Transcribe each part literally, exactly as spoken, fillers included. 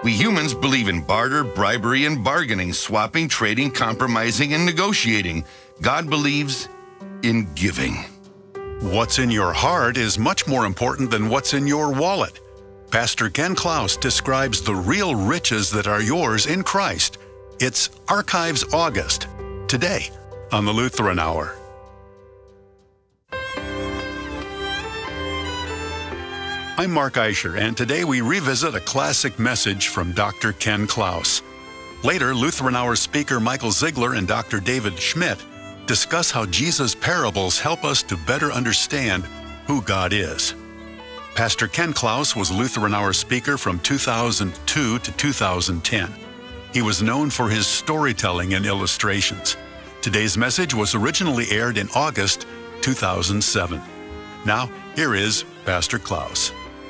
We humans believe in barter, bribery, and bargaining, swapping, trading, compromising, and negotiating. God believes in giving. What's in your heart is much more important than what's in your wallet. Pastor Ken Klaus describes the real riches that are yours in Christ. It's Archives August, today on the Lutheran Hour. I'm Mark Eicher, and today we revisit a classic message from Doctor Ken Klaus. Later, Lutheran Hour speaker Michael Ziegler and Doctor David Schmidt discuss how Jesus' parables help us to better understand who God is. Pastor Ken Klaus was Lutheran Hour speaker from two thousand two to two thousand ten. He was known for his storytelling and illustrations. Today's message was originally aired in August two thousand seven. Now, here is Pastor Klaus.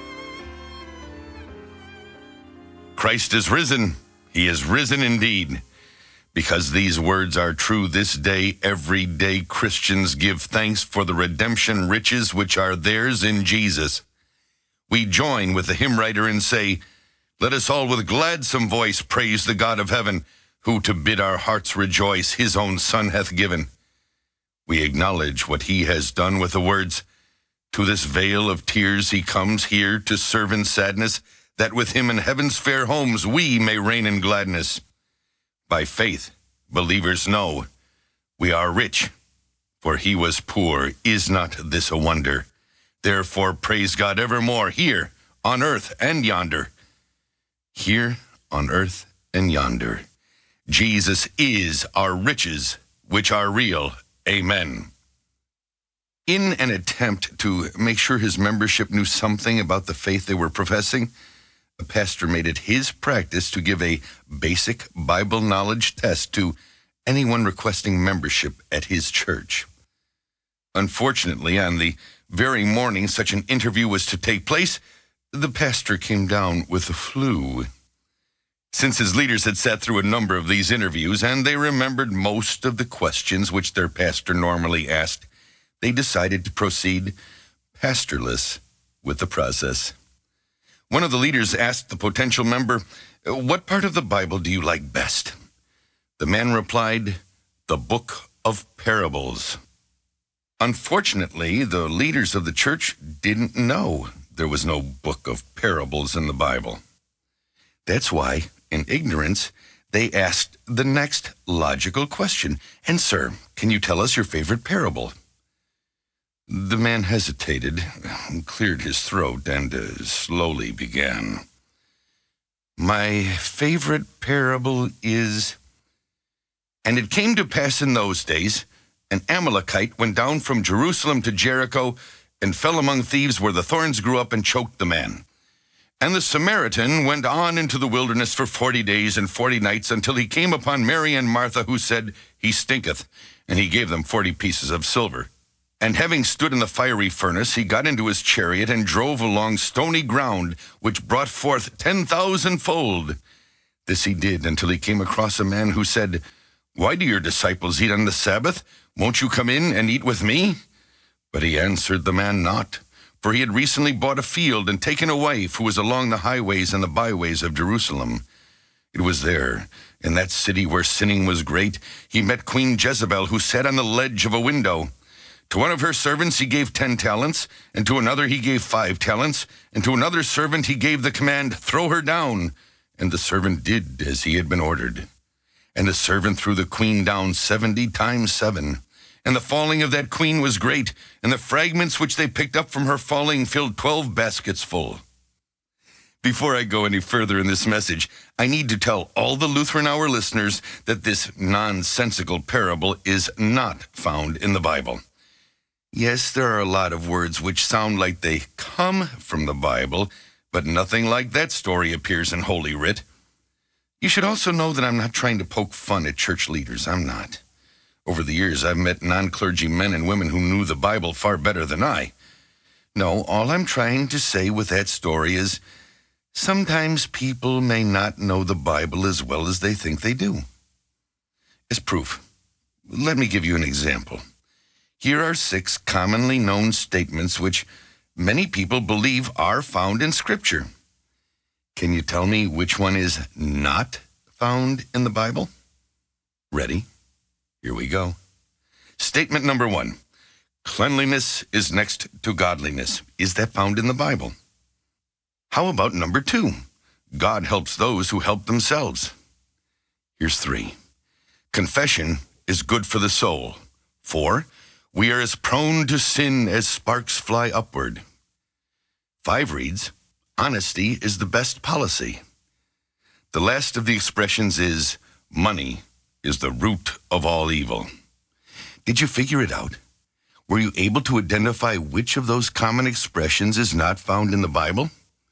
Christ is risen. He is risen indeed. Because these words are true this day, every day Christians give thanks for the redemption riches which are theirs in Jesus. We join with the hymn writer and say, "Let us all with gladsome voice praise the God of heaven, who to bid our hearts rejoice his own Son hath given." We acknowledge what he has done with the words, "To this vale of tears he comes here to serve in sadness, that with him in heaven's fair homes we may reign in gladness." By faith, believers know we are rich, for he was poor. Is not this a wonder? Therefore praise God evermore, here on earth and yonder. Here on earth and yonder. Jesus is our riches, which are real. Amen. In an attempt to make sure his membership knew something about the faith they were professing, a pastor made it his practice to give a basic Bible knowledge test to anyone requesting membership at his church. Unfortunately, on the very morning such an interview was to take place, the pastor came down with the flu. Since his leaders had sat through a number of these interviews and they remembered most of the questions which their pastor normally asked, they decided to proceed pastorless with the process. One of the leaders asked the potential member, "What part of the Bible do you like best?" The man replied, "The book of parables." Unfortunately, the leaders of the church didn't know there was no book of parables in the Bible. That's why, in ignorance, they asked the next logical question, "And sir, can you tell us your favorite parable?" The man hesitated, cleared his throat, and uh, slowly began. "My favorite parable is, and it came to pass in those days, an Amalekite went down from Jerusalem to Jericho and fell among thieves where the thorns grew up and choked the man. And the Samaritan went on into the wilderness for forty days and forty nights until he came upon Mary and Martha, who said, 'He stinketh,' and he gave them forty pieces of silver. And having stood in the fiery furnace, he got into his chariot and drove along stony ground, which brought forth ten thousandfold. This he did until he came across a man who said, 'Why do your disciples eat on the Sabbath? Won't you come in and eat with me?' But he answered the man not, for he had recently bought a field and taken a wife who was along the highways and the byways of Jerusalem. It was there, in that city where sinning was great, he met Queen Jezebel, who sat on the ledge of a window. To one of her servants he gave ten talents, and to another he gave five talents, and to another servant he gave the command, 'Throw her down.' And the servant did as he had been ordered. And the servant threw the queen down seventy times seven. And the falling of that queen was great, and the fragments which they picked up from her falling filled twelve baskets full." Before I go any further in this message, I need to tell all the Lutheran Hour listeners that this nonsensical parable is not found in the Bible. Yes, there are a lot of words which sound like they come from the Bible, but nothing like that story appears in Holy Writ. You should also know that I'm not trying to poke fun at church leaders. I'm not. Over the years, I've met non-clergy men and women who knew the Bible far better than I. No, all I'm trying to say with that story is sometimes people may not know the Bible as well as they think they do. As proof, let me give you an example. Here are six commonly known statements which many people believe are found in Scripture. Can you tell me which one is not found in the Bible? Ready? Here we go. Statement number one. Cleanliness is next to godliness. Is that found in the Bible? How about number two? God helps those who help themselves. Here's three. Confession is good for the soul. Four. We are as prone to sin as sparks fly upward. Five reads, honesty is the best policy. The last of the expressions is, money is the root of all evil. Did you figure it out? Were you able to identify which of those common expressions is not found in the Bible?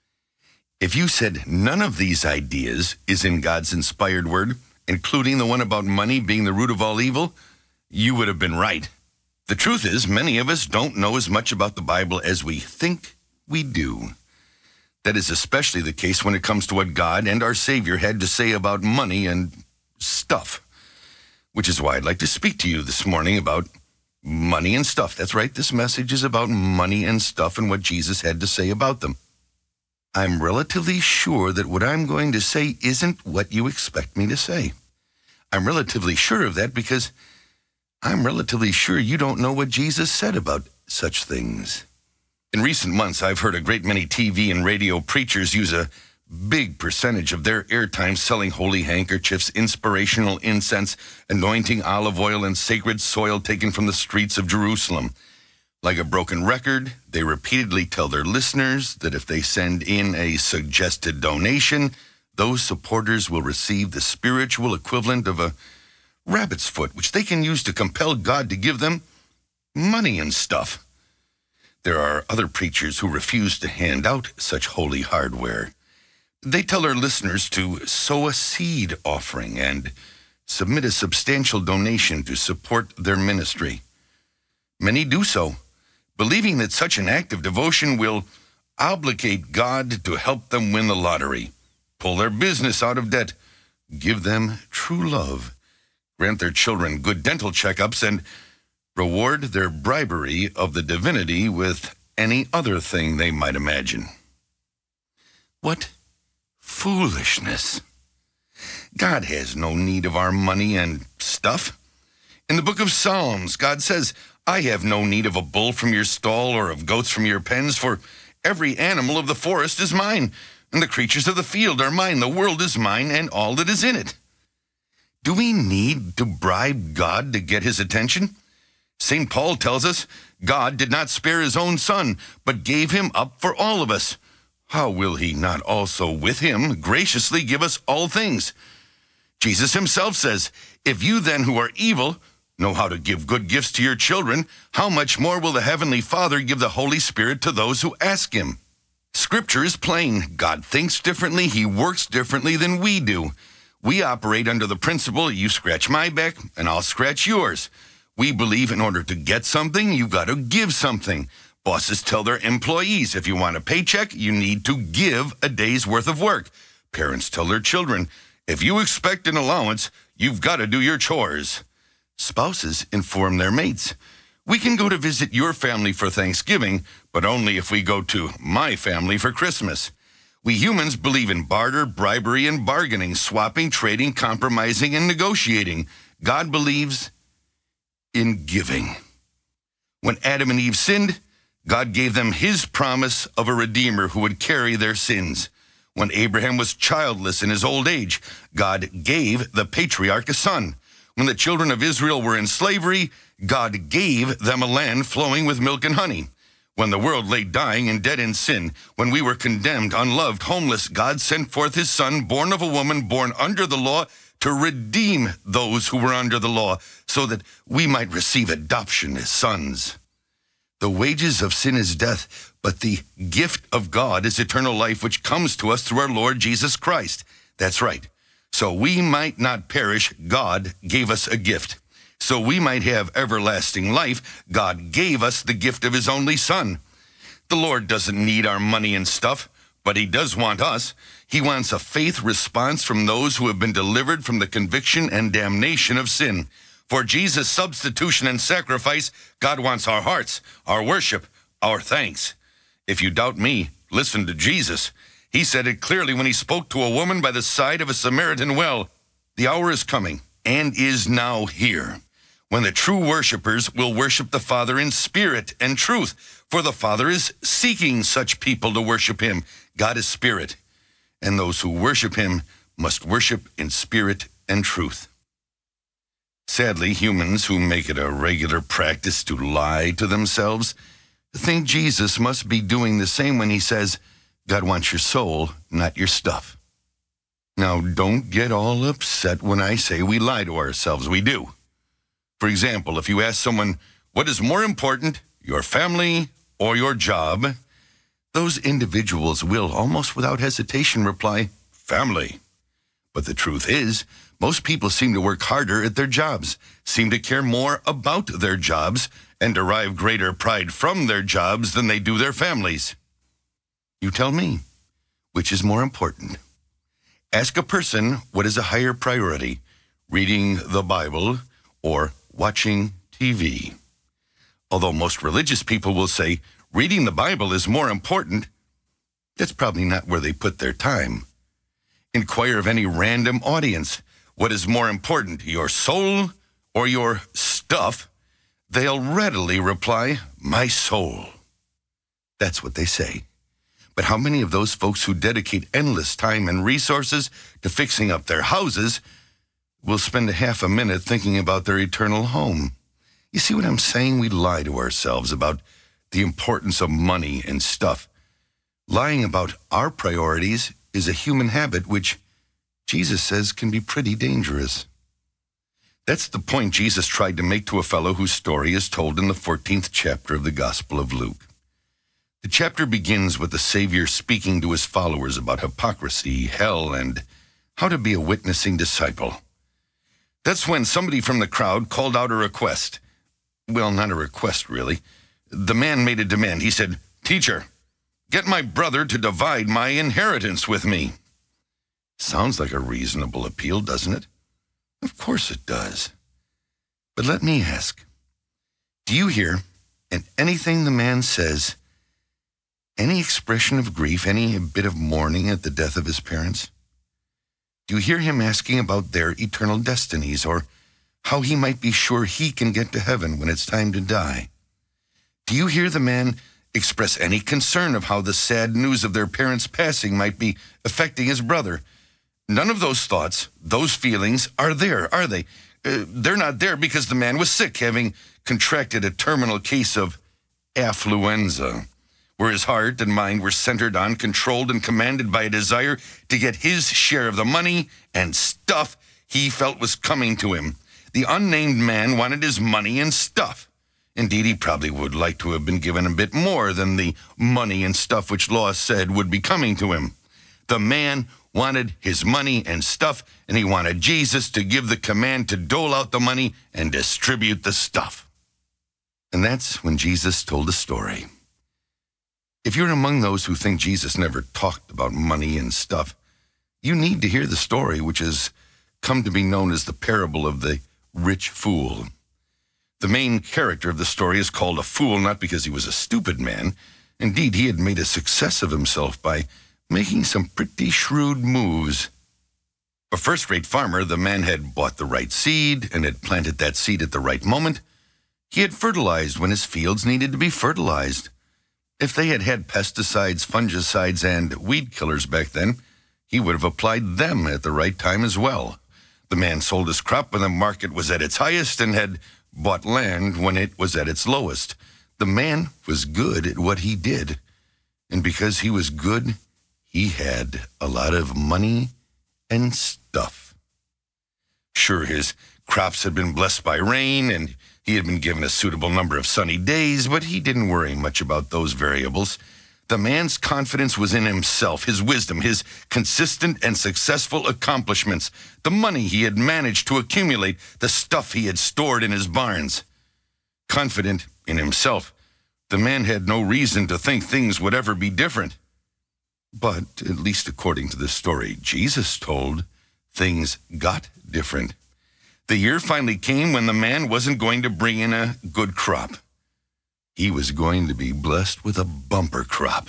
If you said none of these ideas is in God's inspired word, including the one about money being the root of all evil, you would have been right. The truth is, many of us don't know as much about the Bible as we think we do. That is especially the case when it comes to what God and our Savior had to say about money and stuff, which is why I'd like to speak to you this morning about money and stuff. That's right, this message is about money and stuff and what Jesus had to say about them. I'm relatively sure that what I'm going to say isn't what you expect me to say. I'm relatively sure of that because I'm relatively sure you don't know what Jesus said about such things. In recent months, I've heard a great many T V and radio preachers use a big percentage of their airtime selling holy handkerchiefs, inspirational incense, anointing olive oil, and sacred soil taken from the streets of Jerusalem. Like a broken record, they repeatedly tell their listeners that if they send in a suggested donation, those supporters will receive the spiritual equivalent of a rabbit's foot, which they can use to compel God to give them money and stuff. There are other preachers who refuse to hand out such holy hardware. They tell their listeners to sow a seed offering and submit a substantial donation to support their ministry. Many do so, believing that such an act of devotion will obligate God to help them win the lottery, pull their business out of debt, give them true love, grant their children good dental checkups, and reward their bribery of the divinity with any other thing they might imagine. What foolishness! God has no need of our money and stuff. In the book of Psalms, God says, I have no need of a bull from your stall or of goats from your pens, for every animal of the forest is mine, and the creatures of the field are mine. The world is mine, and all that is in it. Do we need to bribe God to get his attention? Saint Paul tells us, God did not spare his own son, but gave him up for all of us. How will he not also with him graciously give us all things? Jesus himself says, if you then who are evil know how to give good gifts to your children, how much more will the Heavenly Father give the Holy Spirit to those who ask him? Scripture is plain. God thinks differently. He works differently than we do. We operate under the principle, you scratch my back and I'll scratch yours. We believe in order to get something, you've got to give something. Bosses tell their employees, if you want a paycheck, you need to give a day's worth of work. Parents tell their children, if you expect an allowance, you've got to do your chores. Spouses inform their mates, we can go to visit your family for Thanksgiving, but only if we go to my family for Christmas. We humans believe in barter, bribery, and bargaining, swapping, trading, compromising, and negotiating. God believes in giving. When Adam and Eve sinned, God gave them his promise of a Redeemer who would carry their sins. When Abraham was childless in his old age, God gave the patriarch a son. When the children of Israel were in slavery, God gave them a land flowing with milk and honey. When the world lay dying and dead in sin, when we were condemned, unloved, homeless, God sent forth his son, born of a woman, born under the law, to redeem those who were under the law, so that we might receive adoption as sons. The wages of sin is death, but the gift of God is eternal life, which comes to us through our Lord Jesus Christ. That's right. So we might not perish, God gave us a gift. So we might have everlasting life, God gave us the gift of his only Son. The Lord doesn't need our money and stuff, but he does want us. He wants a faith response from those who have been delivered from the conviction and damnation of sin. For Jesus' substitution and sacrifice, God wants our hearts, our worship, our thanks. If you doubt me, listen to Jesus. He said it clearly when he spoke to a woman by the side of a Samaritan well. The hour is coming, and is now here, when the true worshipers will worship the Father in spirit and truth, for the Father is seeking such people to worship him. God is spirit, and those who worship him must worship in spirit and truth. Sadly, humans who make it a regular practice to lie to themselves think Jesus must be doing the same when he says, God wants your soul, not your stuff. Now, don't get all upset when I say we lie to ourselves. We do. For example, if you ask someone, what is more important, your family or your job? Those individuals will, almost without hesitation, reply, family. But the truth is, most people seem to work harder at their jobs, seem to care more about their jobs, and derive greater pride from their jobs than they do their families. You tell me, which is more important? Ask a person what is a higher priority, reading the Bible or watching T V. Although most religious people will say reading the Bible is more important, that's probably not where they put their time. Inquire of any random audience, what is more important, your soul or your stuff? They'll readily reply, my soul. That's what they say. But how many of those folks who dedicate endless time and resources to fixing up their houses will spend a half a minute thinking about their eternal home? You see what I'm saying? We lie to ourselves about the importance of money and stuff. Lying about our priorities is a human habit which Jesus says can be pretty dangerous. That's the point Jesus tried to make to a fellow whose story is told in the fourteenth chapter of the Gospel of Luke. The chapter begins with the Savior speaking to his followers about hypocrisy, hell, and how to be a witnessing disciple. That's when somebody from the crowd called out a request. Well, not a request, really. The man made a demand. He said, Teacher, get my brother to divide my inheritance with me. Sounds like a reasonable appeal, doesn't it? Of course it does. But let me ask, do you hear in anything the man says any expression of grief, any bit of mourning at the death of his parents? Do you hear him asking about their eternal destinies or how he might be sure he can get to heaven when it's time to die? Do you hear the man express any concern of how the sad news of their parents' passing might be affecting his brother? None of those thoughts, those feelings are there, are they? Uh, they're not there because the man was sick, having contracted a terminal case of affluenza, where his heart and mind were centered on, controlled and commanded by a desire to get his share of the money and stuff he felt was coming to him. The unnamed man wanted his money and stuff. Indeed, he probably would like to have been given a bit more than the money and stuff which law said would be coming to him. The man wanted his money and stuff, and he wanted Jesus to give the command to dole out the money and distribute the stuff. And that's when Jesus told a story. If you're among those who think Jesus never talked about money and stuff, you need to hear the story which has come to be known as the parable of the rich fool. The main character of the story is called a fool not because he was a stupid man. Indeed, he had made a success of himself by making some pretty shrewd moves. A first-rate farmer, the man had bought the right seed and had planted that seed at the right moment. He had fertilized when his fields needed to be fertilized. If they had had pesticides, fungicides, and weed killers back then, he would have applied them at the right time as well. The man sold his crop when the market was at its highest and had bought land when it was at its lowest. The man was good at what he did, and because he was good, he had a lot of money and stuff. Sure, his crops had been blessed by rain, and he had been given a suitable number of sunny days, but he didn't worry much about those variables. The man's confidence was in himself, his wisdom, his consistent and successful accomplishments, the money he had managed to accumulate, the stuff he had stored in his barns. Confident in himself, the man had no reason to think things would ever be different. But, at least according to the story Jesus told, things got different. The year finally came when the man wasn't going to bring in a good crop. He was going to be blessed with a bumper crop,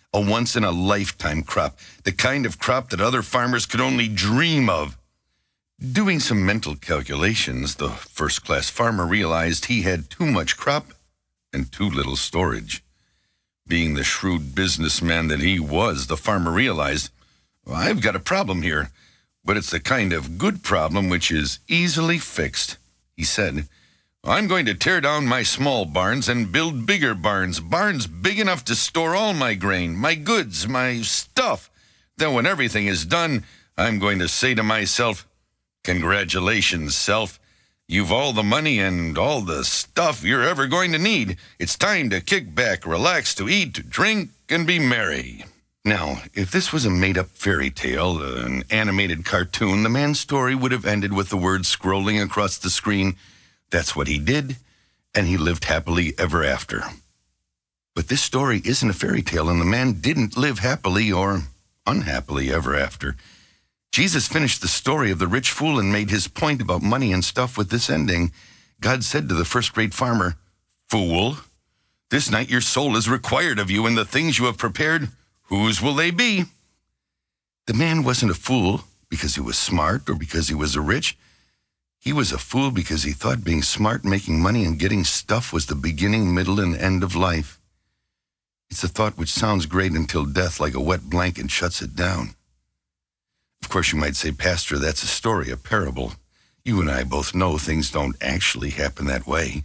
A once-in-a-lifetime crop, the kind of crop that other farmers could only dream of. Doing some mental calculations, the first-class farmer realized he had too much crop and too little storage. Being the shrewd businessman that he was, the farmer realized, well, I've got a problem here, but it's the kind of good problem which is easily fixed. He said, I'm going to tear down my small barns and build bigger barns, barns big enough to store all my grain, my goods, my stuff. Then when everything is done, I'm going to say to myself, congratulations, self. You've all the money and all the stuff you're ever going to need. It's time to kick back, relax, to eat, to drink, and be merry. Now, if this was a made-up fairy tale, an animated cartoon, the man's story would have ended with the words scrolling across the screen, that's what he did, and he lived happily ever after. But this story isn't a fairy tale, and the man didn't live happily or unhappily ever after. Jesus finished the story of the rich fool and made his point about money and stuff with this ending. God said to the first-rate farmer, Fool, this night your soul is required of you, and the things you have prepared, whose will they be? The man wasn't a fool because he was smart or because he was a rich. He was a fool because he thought being smart, making money, and getting stuff was the beginning, middle, and end of life. It's a thought which sounds great until death, like a wet blanket, shuts it down. Of course, you might say, Pastor, that's a story, a parable. You and I both know things don't actually happen that way.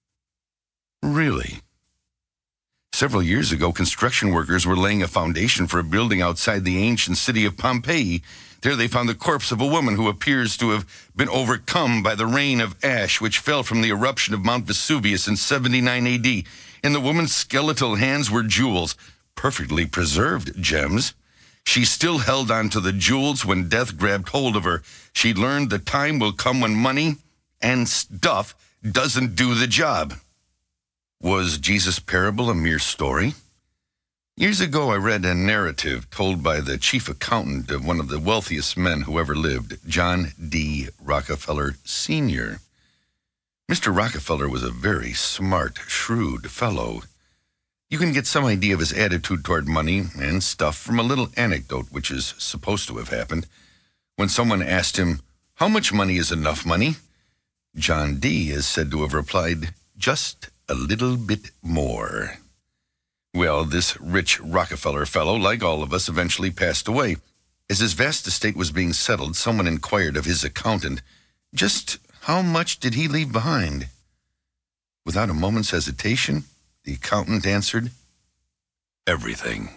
Really? Several years ago, construction workers were laying a foundation for a building outside the ancient city of Pompeii. There they found the corpse of a woman who appears to have been overcome by the rain of ash which fell from the eruption of Mount Vesuvius in seventy-nine A D. In the woman's skeletal hands were jewels, perfectly preserved gems. She still held on to the jewels when death grabbed hold of her. She learned the time will come when money and stuff doesn't do the job. Was Jesus' parable a mere story? Years ago, I read a narrative told by the chief accountant of one of the wealthiest men who ever lived, John D. Rockefeller Senior Mister Rockefeller was a very smart, shrewd fellow. You can get some idea of his attitude toward money and stuff from a little anecdote which is supposed to have happened. When someone asked him, how much money is enough money? John D. is said to have replied, just a little bit more. Well, this rich Rockefeller fellow, like all of us, eventually passed away. As his vast estate was being settled, someone inquired of his accountant, just how much did he leave behind? Without a moment's hesitation, the accountant answered, everything.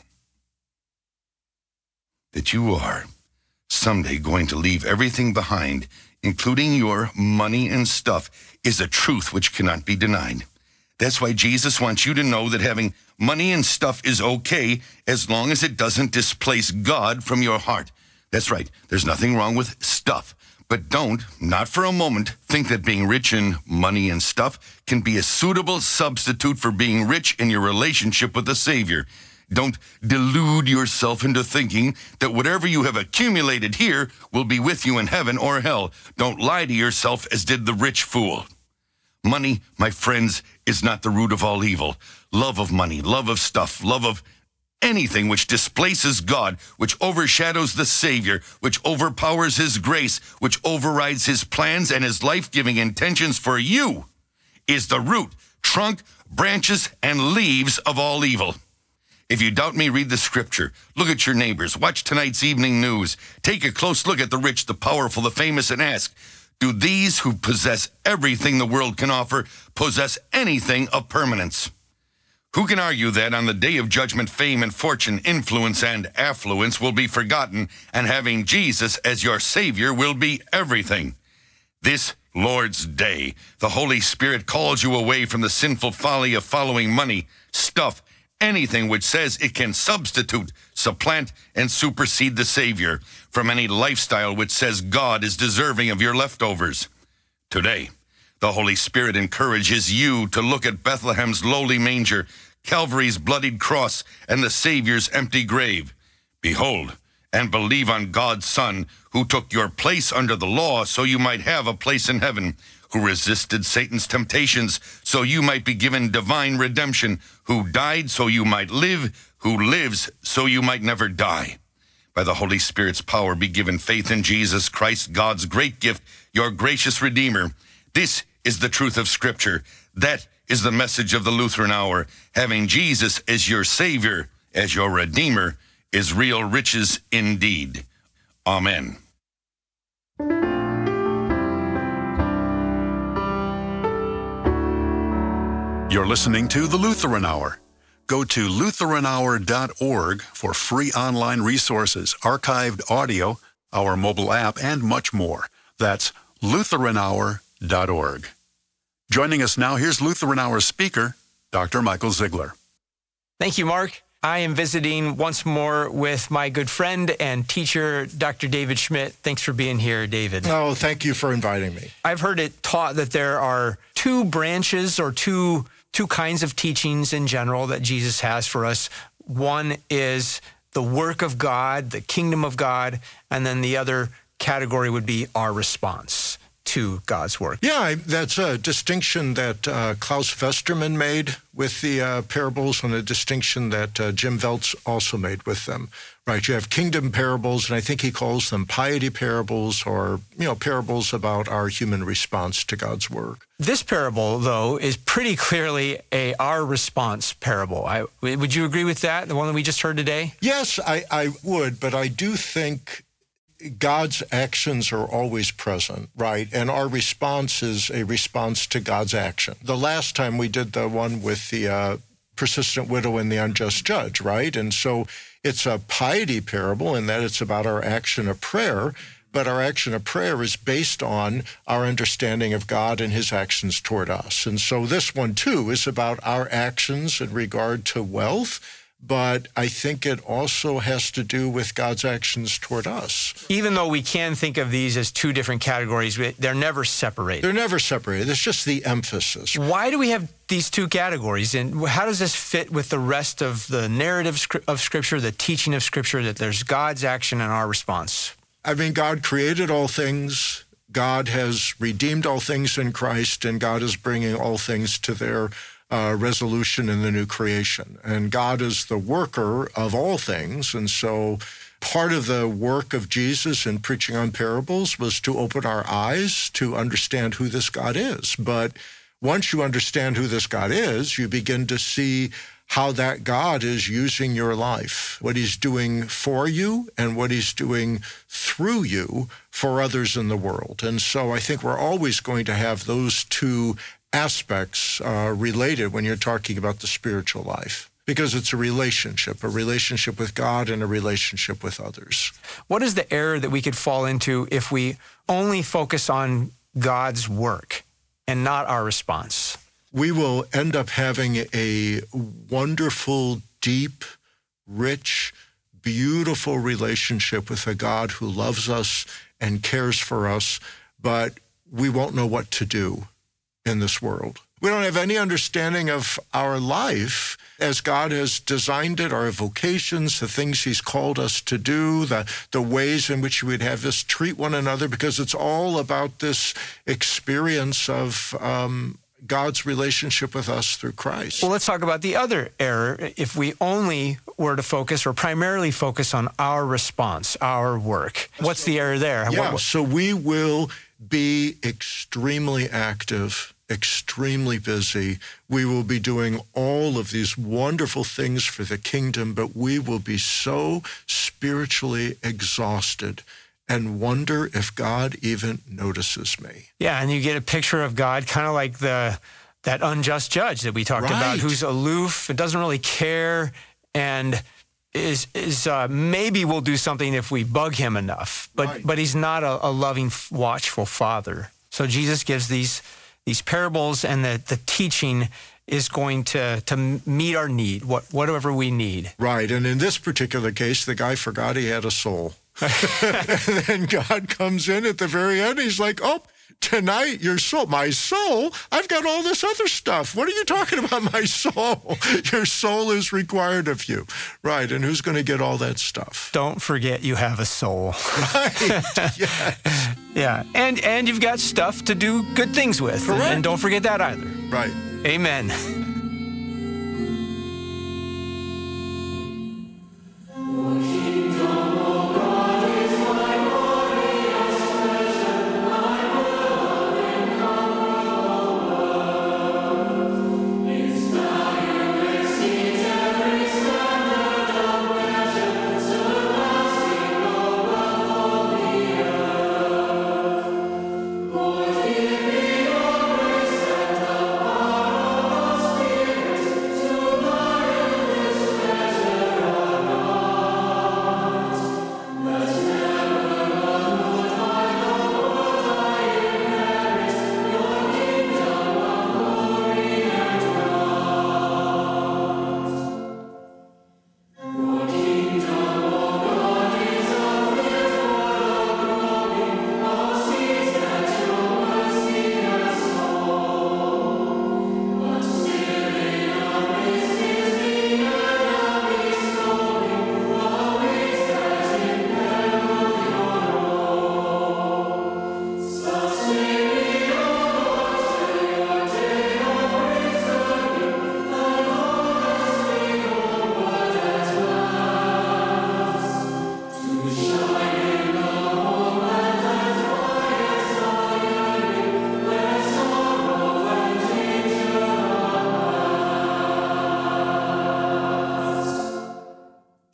That you are someday going to leave everything behind, including your money and stuff, is a truth which cannot be denied. That's why Jesus wants you to know that having money and stuff is okay as long as it doesn't displace God from your heart. That's right. There's nothing wrong with stuff. But don't, not for a moment, think that being rich in money and stuff can be a suitable substitute for being rich in your relationship with the Savior. Don't delude yourself into thinking that whatever you have accumulated here will be with you in heaven or hell. Don't lie to yourself as did the rich fool. Money, my friends, is not the root of all evil. Love of money, love of stuff, love of anything which displaces God, which overshadows the Savior, which overpowers His grace, which overrides His plans and His life-giving intentions for you, is the root, trunk, branches, and leaves of all evil. If you doubt me, read the scripture. Look at your neighbors. Watch tonight's evening news. Take a close look at the rich, the powerful, the famous, and ask, do these who possess everything the world can offer possess anything of permanence? Who can argue that on the day of judgment, fame and fortune, influence and affluence will be forgotten, and having Jesus as your Savior will be everything? This Lord's Day, the Holy Spirit calls you away from the sinful folly of following money, stuff, anything which says it can substitute, supplant, and supersede the Savior, from any lifestyle which says God is deserving of your leftovers. Today, the Holy Spirit encourages you to look at Bethlehem's lowly manger, Calvary's bloodied cross, and the Savior's empty grave. Behold, and believe on God's Son, who took your place under the law so you might have a place in heaven, who resisted Satan's temptations so you might be given divine redemption, who died so you might live, who lives so you might never die. By the Holy Spirit's power be given faith in Jesus Christ, God's great gift, your gracious Redeemer. This is the truth of Scripture. That is the message of the Lutheran Hour. Having Jesus as your Savior, as your Redeemer, is real riches indeed. Amen. You're listening to the Lutheran Hour. Go to lutheran hour dot org for free online resources, archived audio, our mobile app, and much more. That's lutheran hour dot org. Joining us now, here's Lutheran Hour speaker, Doctor Michael Ziegler. Thank you, Mark. I am visiting once more with my good friend and teacher, Doctor David Schmidt. Thanks for being here, David. Oh, thank you for inviting me. I've heard it taught that there are two branches or two two kinds of teachings in general that Jesus has for us. One is the work of God, the kingdom of God, and then the other category would be our response to God's work. Yeah, that's a distinction that uh, Klaus Westermann made with the uh, parables, and a distinction that uh, Jim Veltz also made with them. Right, you have kingdom parables, and I think he calls them piety parables, or, you know, parables about our human response to God's work. This parable, though, is pretty clearly a our response parable. I, would you agree with that, the one that we just heard today? Yes, I, I would, but I do think God's actions are always present, right? And our response is a response to God's action. The last time we did the one with the uh, persistent widow and the unjust judge, right? And so it's a piety parable in that it's about our action of prayer, but our action of prayer is based on our understanding of God and his actions toward us. And so this one, too, is about our actions in regard to wealth, but I think it also has to do with God's actions toward us. Even though we can think of these as two different categories, they're never separated. They're never separated. It's just the emphasis. Why do we have these two categories, and how does this fit with the rest of the narrative of Scripture, the teaching of Scripture, that there's God's action and our response? I mean, God created all things. God has redeemed all things in Christ, and God is bringing all things to their Uh, resolution in the new creation. And God is the worker of all things. And so part of the work of Jesus in preaching on parables was to open our eyes to understand who this God is. But once you understand who this God is, you begin to see how that God is using your life, what he's doing for you and what he's doing through you for others in the world. And so I think we're always going to have those two aspects uh, related when you're talking about the spiritual life, because it's a relationship, a relationship with God and a relationship with others. What is the error that we could fall into if we only focus on God's work and not our response? We will end up having a wonderful, deep, rich, beautiful relationship with a God who loves us and cares for us, but we won't know what to do in this world. We don't have any understanding of our life as God has designed it, our vocations, the things he's called us to do, the, the ways in which we'd have us treat one another, because it's all about this experience of um, God's relationship with us through Christ. Well, let's talk about the other error. If we only were to focus or primarily focus on our response, our work, what's the error there? Yeah, what, so we will be extremely active, extremely busy. We will be doing all of these wonderful things for the kingdom, but we will be so spiritually exhausted and wonder if God even notices me. Yeah, and you get a picture of God kind of like the that unjust judge that we talked Right. about, who's aloof and doesn't really care, and is is uh, maybe we'll do something if we bug him enough, but Right. but he's not a, a loving, watchful father. So Jesus gives these these parables, and the the teaching is going to to meet our need, what whatever we need. Right, and in this particular case, the guy forgot he had a soul. And then God comes in at the very end. He's like, oh, tonight, your soul, my soul, I've got all this other stuff. What are you talking about, my soul? Your soul is required of you. Right, and who's going to get all that stuff? Don't forget you have a soul. Right, yes. Yeah, and and you've got stuff to do good things with. Correct. And don't forget that either. Right. Amen.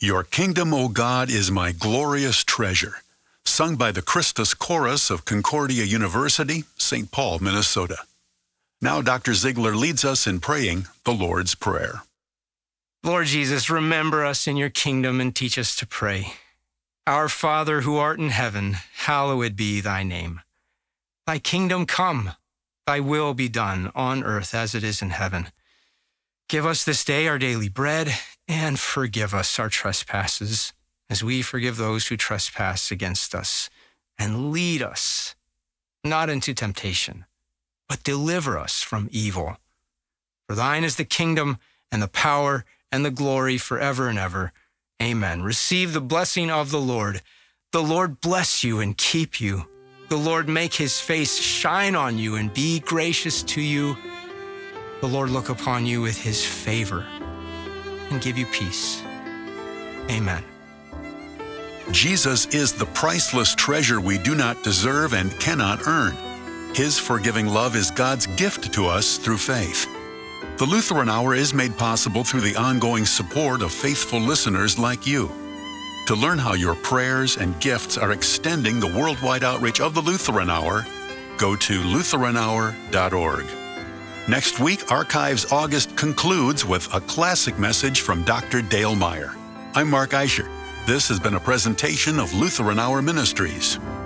Your Kingdom, O God, is my glorious treasure, sung by the Christus Chorus of Concordia University, Saint Paul, Minnesota. Now Doctor Ziegler leads us in praying the Lord's Prayer. Lord Jesus, remember us in your kingdom and teach us to pray. Our Father who art in heaven, hallowed be thy name. Thy kingdom come, thy will be done on earth as it is in heaven. Give us this day our daily bread, and forgive us our trespasses, as we forgive those who trespass against us. And lead us not into temptation, but deliver us from evil. For thine is the kingdom and the power and the glory forever and ever. Amen. Receive the blessing of the Lord. The Lord bless you and keep you. The Lord make his face shine on you and be gracious to you. The Lord look upon you with his favor and give you peace. Amen. Jesus is the priceless treasure we do not deserve and cannot earn. His forgiving love is God's gift to us through faith. The Lutheran Hour is made possible through the ongoing support of faithful listeners like you. To learn how your prayers and gifts are extending the worldwide outreach of the Lutheran Hour, go to lutheran hour dot org. Next week, Archives August concludes with a classic message from Doctor Dale Meyer. I'm Mark Eicher. This has been a presentation of Lutheran Hour Ministries.